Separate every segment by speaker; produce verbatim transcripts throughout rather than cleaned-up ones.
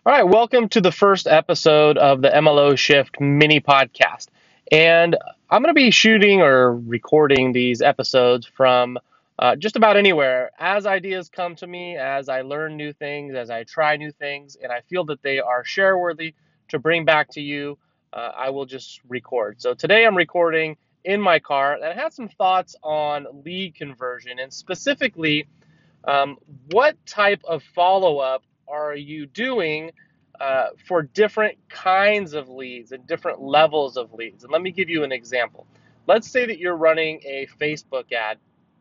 Speaker 1: All right, welcome to the first episode of the M L O Shift mini podcast. And I'm going to be shooting or recording these episodes from uh, just about anywhere as ideas come to me, as I learn new things, as I try new things, and I feel that they are share worthy to bring back to you. Uh, I will just record. So today I'm recording in my car, and I had some thoughts on lead conversion and specifically um, what type of follow up are you doing uh, for different kinds of leads and different levels of leads? And let me give you an example. Let's say that you're running a Facebook ad,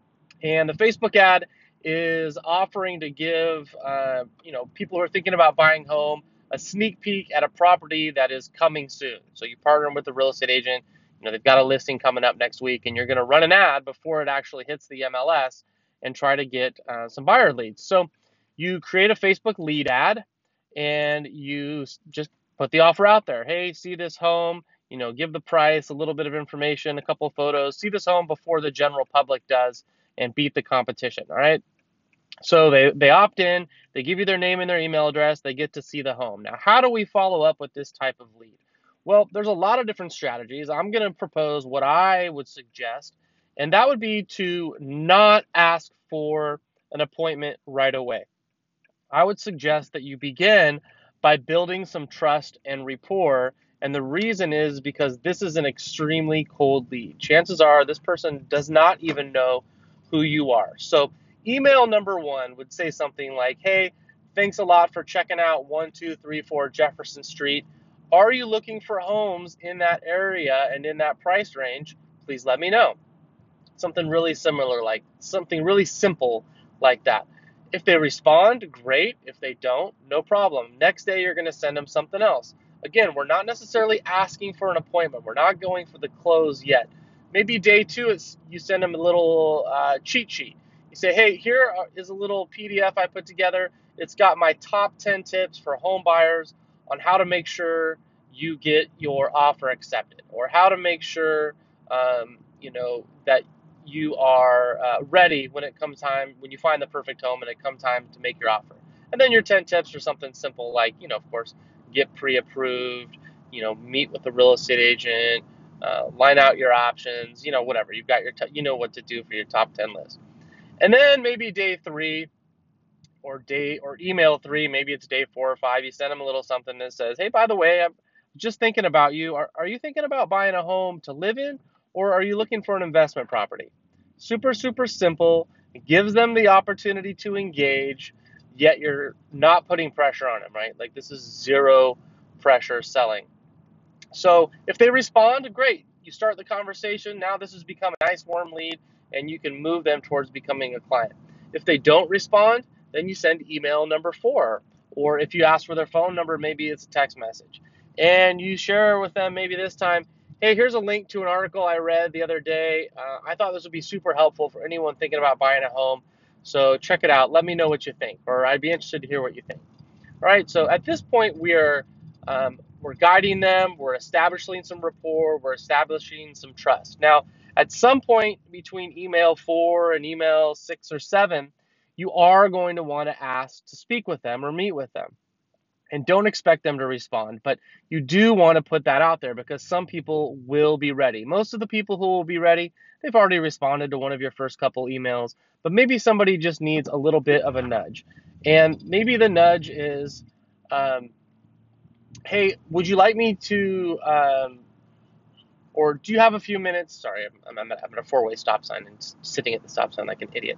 Speaker 1: and the Facebook ad is offering to give uh, you know people who are thinking about buying home a sneak peek at a property that is coming soon. So you partner with a real estate agent. You know they've got a listing coming up next week, and you're going to run an ad before it actually hits the M L S and try to get uh, some buyer leads. So you create a Facebook lead ad, and you just put the offer out there. Hey, see this home. You know, give the price, a little bit of information, a couple of photos. See this home before the general public does and beat the competition. All right. So they, they opt in, they give you their name and their email address, they get to see the home. Now, how do we follow up with this type of lead? Well, there's a lot of different strategies. I'm going to propose what I would suggest, and that would be to not ask for an appointment right away. I would suggest that you begin by building some trust and rapport. And the reason is because this is an extremely cold lead. Chances are this person does not even know who you are. So, email number one would say something like, hey, thanks a lot for checking out one two three four Jefferson Street. Are you looking for homes in that area and in that price range? Please let me know. Something really similar, like something really simple like that. If they respond, great. If they don't, no problem. Next day, you're going to send them something else. Again, we're not necessarily asking for an appointment. We're not going for the close yet. Maybe day two, it's, you send them a little uh, cheat sheet. You say, hey, here is a little P D F I put together. It's got my top ten tips for home buyers on how to make sure you get your offer accepted, or how to make sure um, you know that you are uh, ready when it comes time, when you find the perfect home and it comes time to make your offer. And then your ten tips are something simple like, you know, of course, get pre-approved, you know, meet with the real estate agent, uh, line out your options, you know, whatever. You've got your, t- you know what to do for your top ten list. And then maybe day three or day or email three, maybe it's day four or five, you send them a little something that says, hey, by the way, I'm just thinking about you. Are, are you thinking about buying a home to live in, or are you looking for an investment property? Super, super simple. It gives them the opportunity to engage, yet you're not putting pressure on them, right? Like this is zero pressure selling. So if they respond, great. You start the conversation. Now this has become a nice warm lead, and you can move them towards becoming a client. If they don't respond, then you send email number four. Or if you ask for their phone number, maybe it's a text message. And you share with them maybe this time, hey, here's a link to an article I read the other day. Uh, I thought this would be super helpful for anyone thinking about buying a home. So check it out. Let me know what you think, or I'd be interested to hear what you think. All right, so at this point, we are um, we're guiding them, we're establishing some rapport, we're establishing some trust. Now, at some point between email four and email six or seven, you are going to want to ask to speak with them or meet with them. And don't expect them to respond, but you do want to put that out there because some people will be ready. Most of the people who will be ready, they've already responded to one of your first couple emails, but maybe somebody just needs a little bit of a nudge. And maybe the nudge is, um, hey, would you like me to, um, or do you have a few minutes? Sorry, I'm, I'm, at, I'm at a four-way stop sign and sitting at the stop sign like an idiot,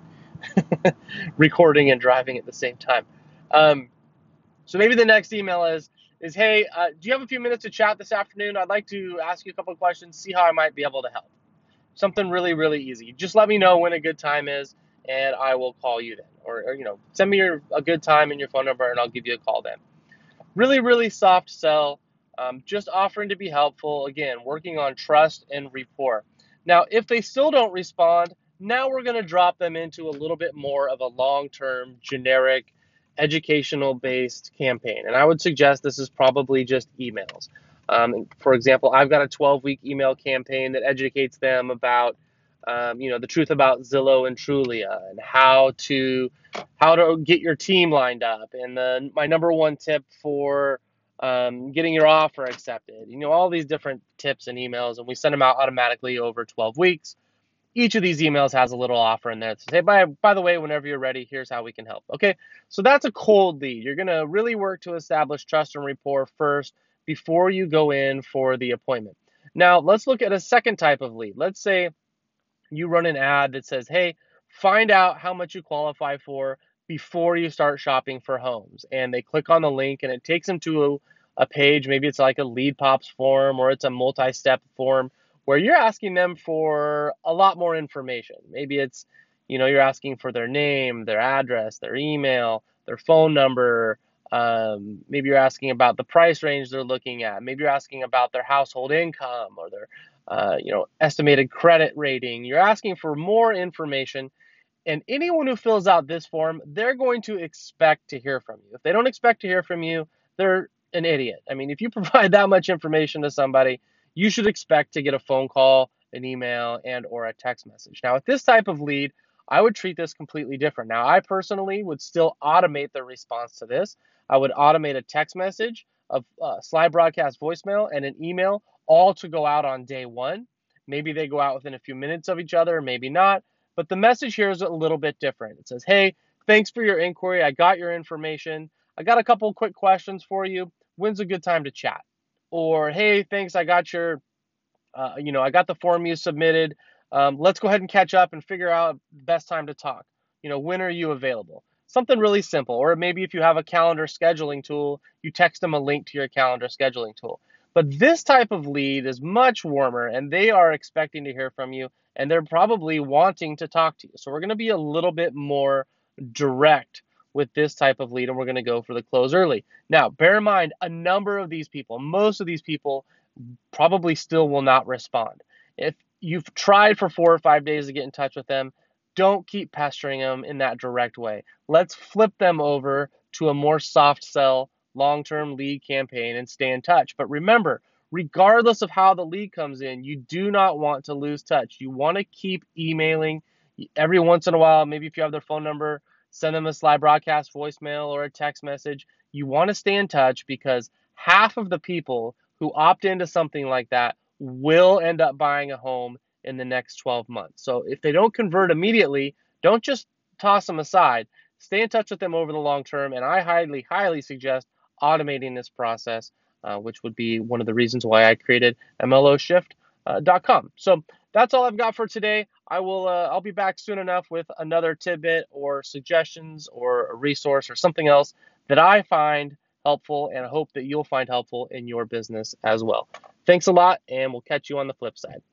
Speaker 1: recording and driving at the same time. Um, So maybe the next email is, is hey, uh, do you have a few minutes to chat this afternoon? I'd like to ask you a couple of questions, see how I might be able to help. Something really, really easy. Just let me know when a good time is, and I will call you then. Or, or you know, send me your a good time and your phone number, and I'll give you a call then. Really, really soft sell. Um, just offering to be helpful. Again, working on trust and rapport. Now, if they still don't respond, now we're going to drop them into a little bit more of a long-term, generic, educational-based campaign. And I would suggest this is probably just emails. Um, for example, I've got a twelve-week email campaign that educates them about um, you know, the truth about Zillow and Trulia, and how to how to get your team lined up, and the my number one tip for um, getting your offer accepted. You know, all these different tips and emails, and we send them out automatically over twelve weeks. Each of these emails has a little offer in there that says, hey, by, by the way, whenever you're ready, here's how we can help. Okay, so that's a cold lead. You're going to really work to establish trust and rapport first before you go in for the appointment. Now, let's look at a second type of lead. Let's say you run an ad that says, hey, find out how much you qualify for before you start shopping for homes. And they click on the link and it takes them to a, a page. Maybe it's like a lead pops form, or it's a multi-step form where you're asking them for a lot more information. Maybe it's, you know, you're asking for their name, their address, their email, their phone number. Um, maybe you're asking about the price range they're looking at. Maybe you're asking about their household income or their uh, you know, estimated credit rating. You're asking for more information, and anyone who fills out this form, they're going to expect to hear from you. If they don't expect to hear from you, they're an idiot. I mean, if you provide that much information to somebody, you should expect to get a phone call, an email, and or a text message. Now, with this type of lead, I would treat this completely different. Now, I personally would still automate the response to this. I would automate a text message, of uh, slide broadcast voicemail, and an email, all to go out on day one. Maybe they go out within a few minutes of each other, maybe not. But the message here is a little bit different. It says, hey, thanks for your inquiry. I got your information. I got a couple quick questions for you. When's a good time to chat? Or, hey, thanks, I got your, uh, you know, I got the form you submitted. Um, let's go ahead and catch up and figure out the best time to talk. You know, when are you available? Something really simple. Or maybe if you have a calendar scheduling tool, you text them a link to your calendar scheduling tool. But this type of lead is much warmer, and they are expecting to hear from you, and they're probably wanting to talk to you. So we're going to be a little bit more direct with this type of lead, and we're going to go for the close early. Now, bear in mind, a number of these people, most of these people probably still will not respond. If you've tried for four or five days to get in touch with them, don't keep pestering them in that direct way. Let's flip them over to a more soft sell, long-term lead campaign and stay in touch. But remember, regardless of how the lead comes in, you do not want to lose touch. You want to keep emailing every once in a while. Maybe if you have their phone number, send them a slide broadcast voicemail or a text message. You want to stay in touch, because half of the people who opt into something like that will end up buying a home in the next twelve months. So if they don't convert immediately, don't just toss them aside. Stay in touch with them over the long term, and I highly, highly suggest automating this process, uh, which would be one of the reasons why I created M L O shift dot com. So that's all I've got for today. I will, uh, I'll be back soon enough with another tidbit or suggestions or a resource or something else that I find helpful, and I hope that you'll find helpful in your business as well. Thanks a lot, and we'll catch you on the flip side.